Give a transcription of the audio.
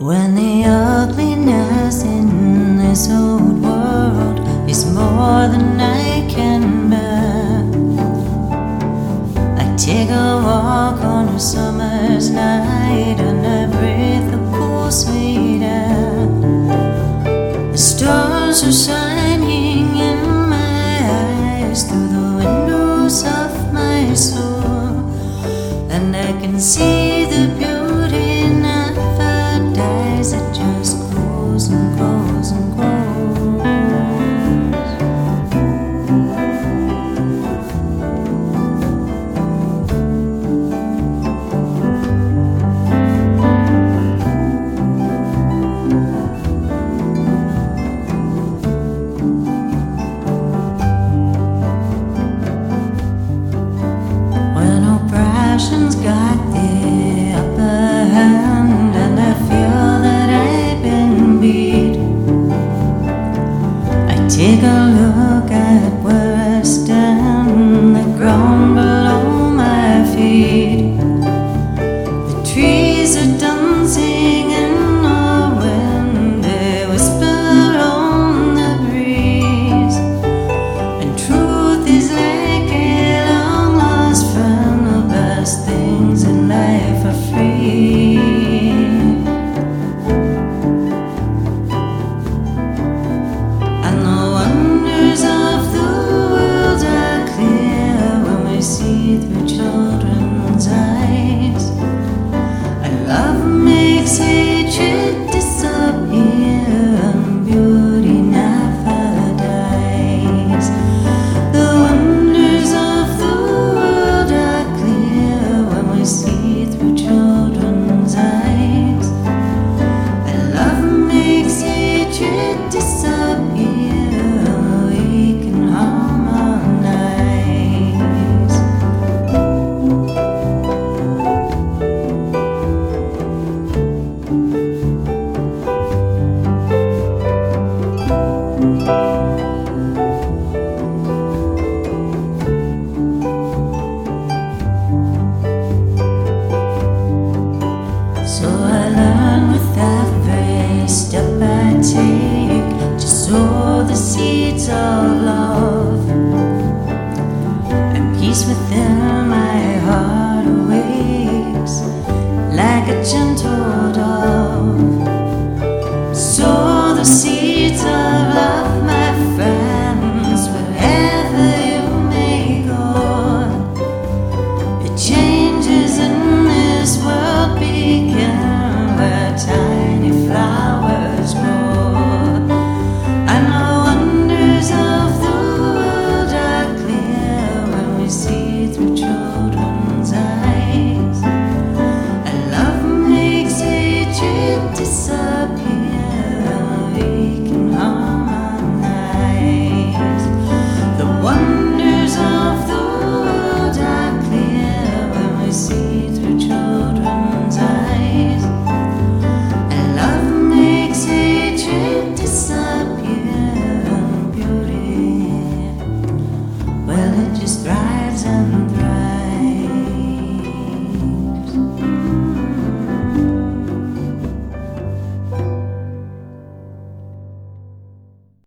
When the ugliness in this old world is more than I can bear, I take a walk on a summer's night and I breathe the cool sweet air. The stars are shining in my eyes through the windows of my soul, and I can see the beauty never dies. It just grows and grows and grows. When oppression's got the upper hand and I feel that I've been beat, I take a look at where I stand, the ground below my feet. The trees are dancing in the wind, they whisper on the breeze, and truth is like a long lost friend. The best things in life are free, and the wonders of the world are clear when we see through children's eyes. And love makes hatred disappear and beauty never dies. The wonders of the world are clear when we see through children's eyes. And love makes hatred disappear, we can harmonize. So I learn with every step I take to sow the seeds of love, and peace within my heart awakes like a gentle